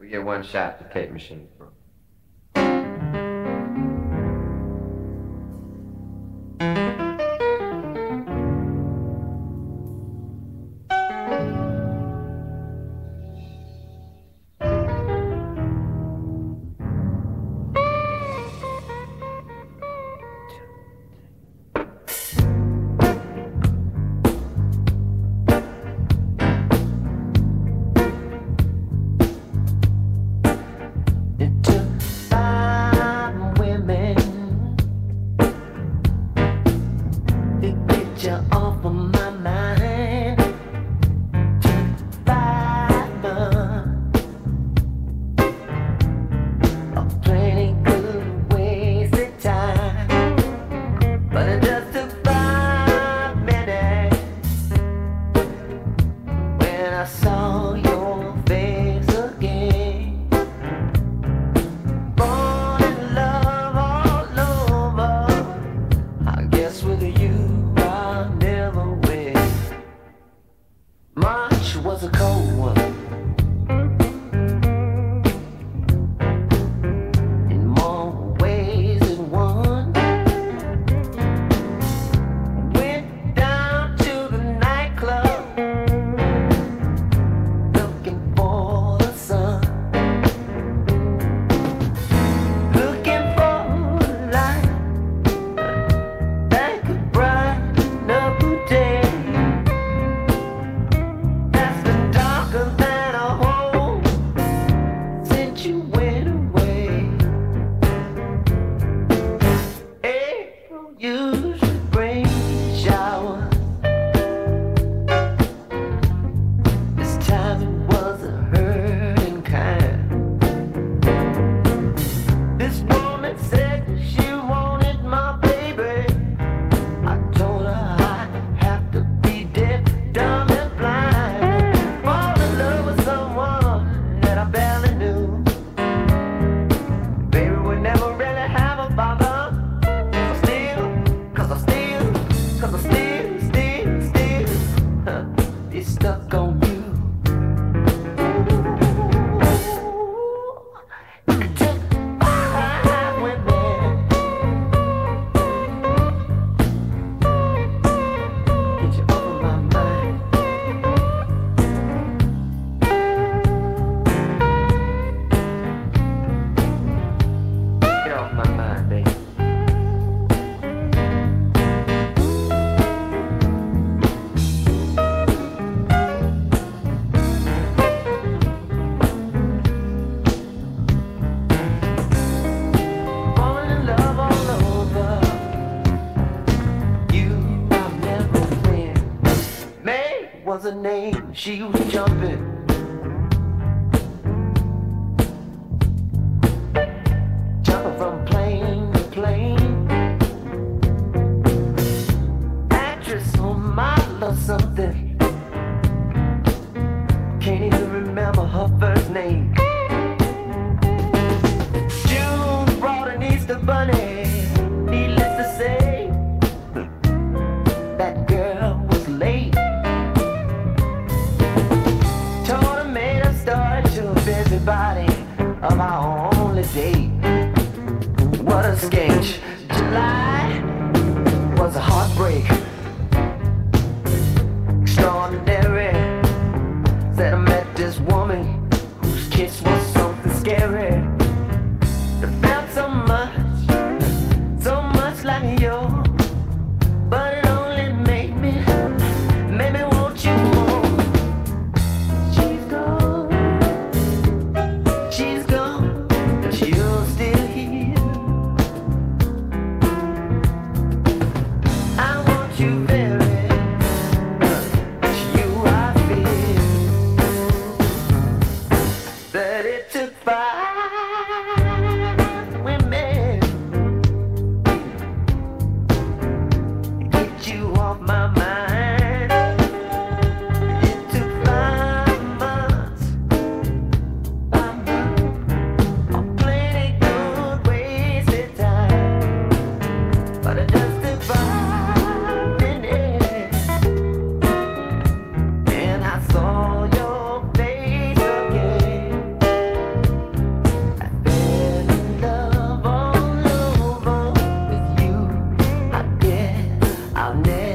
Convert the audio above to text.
We get one shot. The tape machine's broke. Was her name, she was jumping. Jumping from plane to plane. Actress or model or something. Can't even remember her first name. June brought an Easter bunny. Needless to say, that girl was late. Busybody of our only date. What a sketch. July was a heartbreak. Extraordinary. Said I met this woman whose kiss was something scary. It felt so much like yours, but it only made me want you more. That it took 5 I'll never